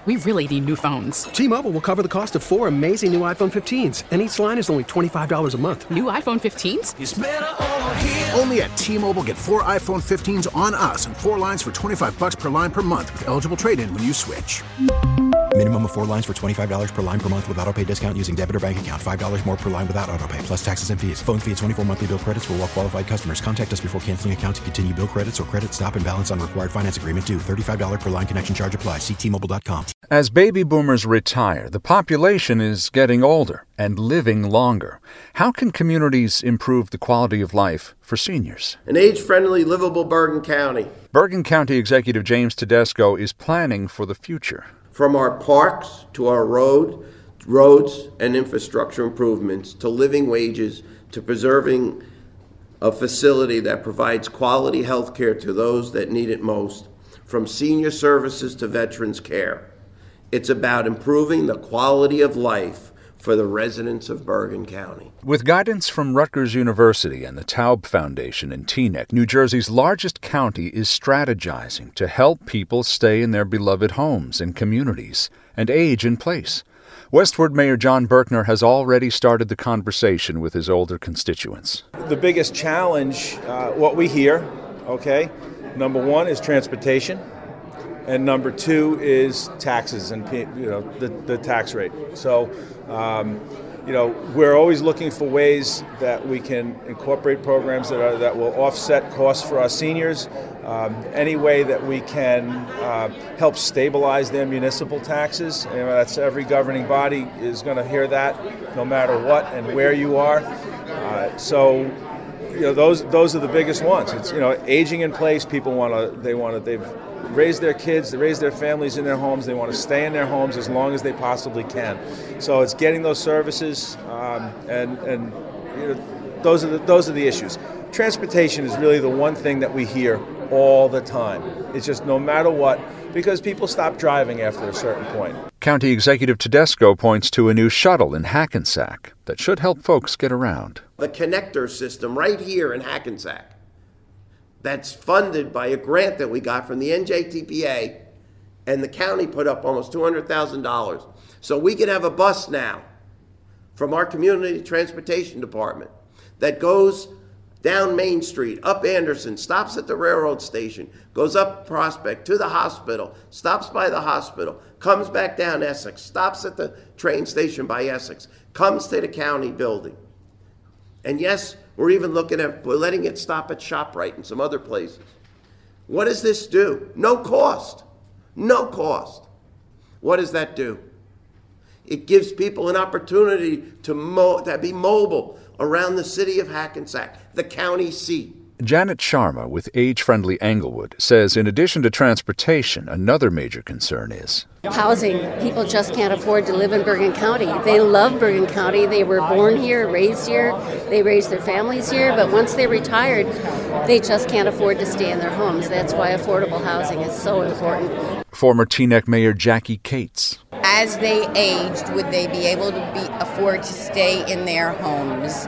We really need new phones. T-Mobile will cover the cost of 4 amazing new iPhone 15s, and each line is only $25 a month. New iPhone 15s? It's better over here. Only at T-Mobile, get 4 iPhone 15s on us and 4 lines for $25 per line per month with eligible trade-in when you switch. Minimum of 4 lines for $25 per line per month with autopay discount using debit or bank account. $5 more per line without autopay, plus taxes and fees. Phone fee at 24 monthly bill credits for well-qualified customers. Contact us before canceling account to continue bill credits or credit stop and balance on required finance agreement due. $35 per line connection charge applies. See T-Mobile.com. As baby boomers retire, the population is getting older and living longer. How can communities improve the quality of life for seniors? An age-friendly, livable Bergen County. Bergen County Executive James Tedesco is planning for the future. From our parks to our roads and infrastructure improvements to living wages to preserving a facility that provides quality health care to those that need it most, from senior services to veterans care. It's about improving the quality of life for the residents of Bergen County. With guidance from Rutgers University and the Taub Foundation in Teaneck, New Jersey's largest county is strategizing to help people stay in their beloved homes and communities and age in place. Westward Mayor John Berkner has already started the conversation with his older constituents. The biggest challenge, what we hear, number one is transportation. And number two is taxes and the tax rate. So, we're always looking for ways that we can incorporate programs that will offset costs for our seniors. Any way that we can help stabilize their municipal taxes. That's every governing body is going to hear that, no matter what and where you are. Those are the biggest ones. It's aging in place. People they've raise their kids, they raise their families in their homes. They want to stay in their homes as long as they possibly can. So it's getting those services, and those are the issues. Transportation is really the one thing that we hear all the time. It's just no matter what, because people stop driving after a certain point. County Executive Tedesco points to a new shuttle in Hackensack that should help folks get around. The connector system right here in Hackensack, that's funded by a grant that we got from the NJTPA, and the county put up almost $200,000. So we can have a bus now from our community transportation department that goes down Main Street, up Anderson, stops at the railroad station, goes up Prospect to the hospital, stops by the hospital, comes back down Essex, stops at the train station by Essex, comes to the county building. And yes, we're letting it stop at ShopRite and some other places. What does this do? No cost. No cost. What does that do? It gives people an opportunity to be mobile around the city of Hackensack, the county seat. Janet Sharma with Age-Friendly Englewood says in addition to transportation, another major concern is housing. People just can't afford to live in Bergen County. They love Bergen County. They were born here, raised here. They raised their families here. But once they retired, they just can't afford to stay in their homes. That's why affordable housing is so important. Former Teaneck Mayor Jackie Cates. As they aged, would they be able to afford to stay in their homes,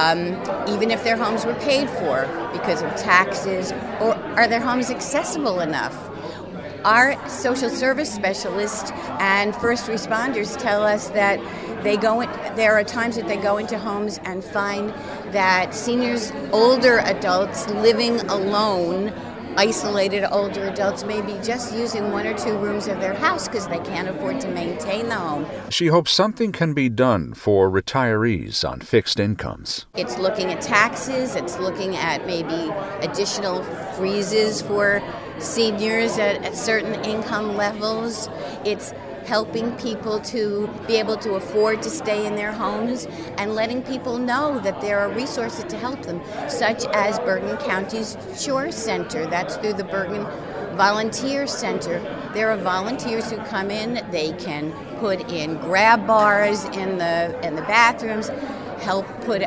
even if their homes were paid for because of taxes, or are their homes accessible enough? Our social service specialists and first responders tell us that there are times that they go into homes and find that seniors, older adults living alone, isolated older adults may be just using 1 or 2 rooms of their house because they can't afford to maintain the home. She hopes something can be done for retirees on fixed incomes. It's looking at taxes. It's looking at maybe additional freezes for seniors at certain income levels. It's helping people to be able to afford to stay in their homes and letting people know that there are resources to help them, such as Bergen County's Shore Center. That's through the Bergen Volunteer Center. There are volunteers who come in. They can put in grab bars in the bathrooms, help put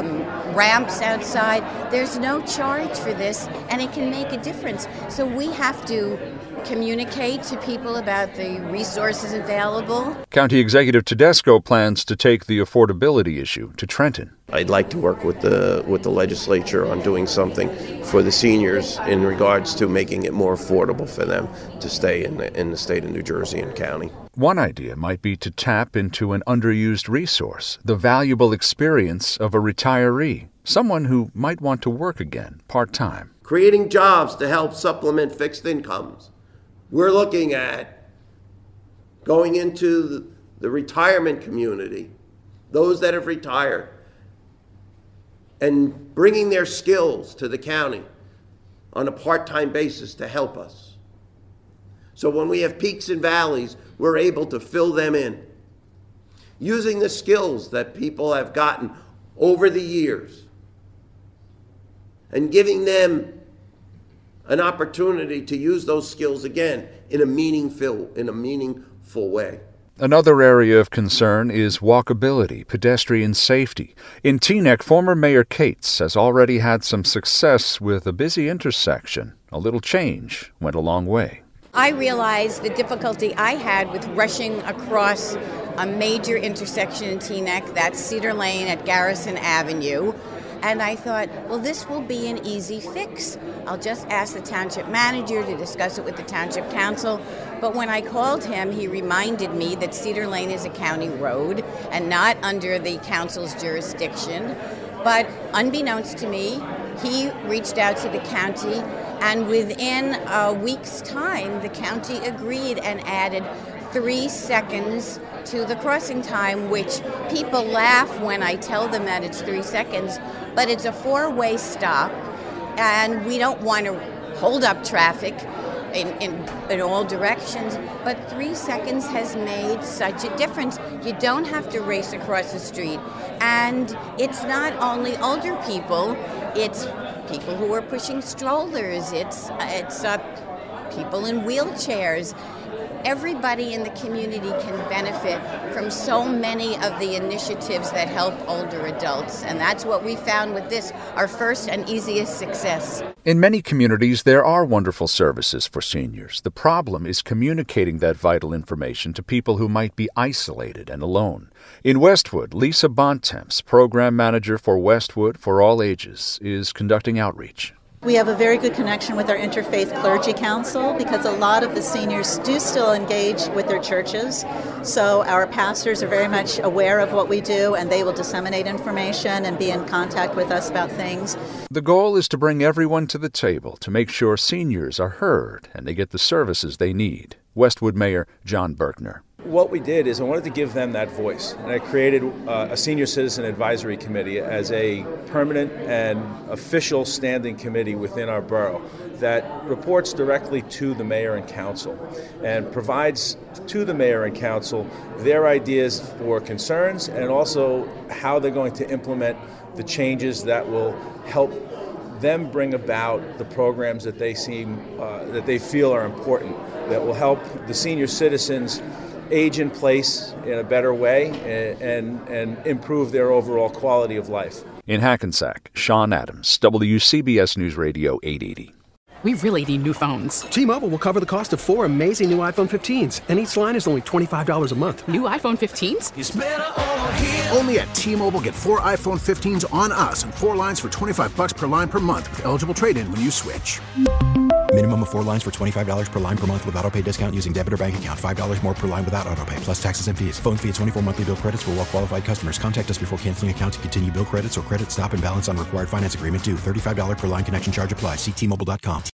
ramps outside. There's no charge for this, and it can make a difference. So we have to communicate to people about the resources available. County Executive Tedesco plans to take the affordability issue to Trenton. I'd like to work with the legislature on doing something for the seniors in regards to making it more affordable for them to stay in the state of New Jersey and county. One idea might be to tap into an underused resource, the valuable experience of a retiree, someone who might want to work again part-time. Creating jobs to help supplement fixed incomes. We're looking at going into the retirement community, those that have retired, and bringing their skills to the county on a part-time basis to help us. So when we have peaks and valleys, we're able to fill them in. Using the skills that people have gotten over the years and giving them an opportunity to use those skills again in a meaningful way. Another area of concern is walkability, pedestrian safety. In Teaneck, former Mayor Cates has already had some success with a busy intersection. A little change went a long way. I realized the difficulty I had with rushing across a major intersection in Teaneck, that's Cedar Lane at Garrison Avenue. And I thought, well, this will be an easy fix. I'll just ask the township manager to discuss it with the township council. But when I called him, he reminded me that Cedar Lane is a county road and not under the council's jurisdiction. But unbeknownst to me, he reached out to the county, and within a week's time, the county agreed and added 3 seconds to the crossing time, which people laugh when I tell them that it's 3 seconds, but it's a 4-way stop, and we don't want to hold up traffic in all directions, but 3 seconds has made such a difference. You don't have to race across the street, and it's not only older people, it's people who are pushing strollers, it's people in wheelchairs. Everybody in the community can benefit from so many of the initiatives that help older adults, and that's what we found with this, our first and easiest success. In many communities, there are wonderful services for seniors. The problem is communicating that vital information to people who might be isolated and alone. In Westwood, Lisa Bontemps, program manager for Westwood for All Ages, is conducting outreach. We have a very good connection with our Interfaith Clergy Council because a lot of the seniors do still engage with their churches. So our pastors are very much aware of what we do, and they will disseminate information and be in contact with us about things. The goal is to bring everyone to the table to make sure seniors are heard and they get the services they need. Westwood Mayor John Berkner. What we did is I wanted to give them that voice, and I created a Senior Citizen Advisory Committee as a permanent and official standing committee within our borough that reports directly to the mayor and council and provides to the mayor and council their ideas for concerns and also how they're going to implement the changes that will help them bring about the programs that they feel are important, that will help the senior citizens age in place in a better way and improve their overall quality of life. In Hackensack, Sean Adams, WCBS News Radio 880. We really need new phones. T-Mobile will cover the cost of 4 amazing new iPhone 15s, and each line is only $25 a month. New iPhone 15s? It's better over here. Only at T-Mobile, get 4 iPhone 15s on us and 4 lines for $25 per line per month with eligible trade-in when you switch. Minimum of 4 lines for $25 per line per month with autopay discount using debit or bank account. $5 more per line without autopay, plus taxes and fees. Phone fee at 24 monthly bill credits for well-qualified customers. Contact us before canceling account to continue bill credits or credit stop and balance on required finance agreement due. $35 per line connection charge applies. See T-Mobile.com.